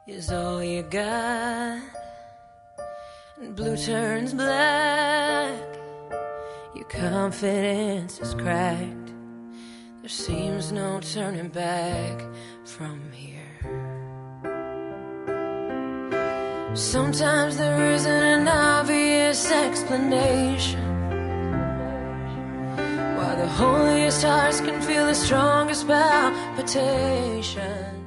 is all you got, and blue turns black. Your confidence is cracked. There seems no turning back from here. Sometimes there isn't an obvious explanation why the holiest hearts can feel the strongest palpitation.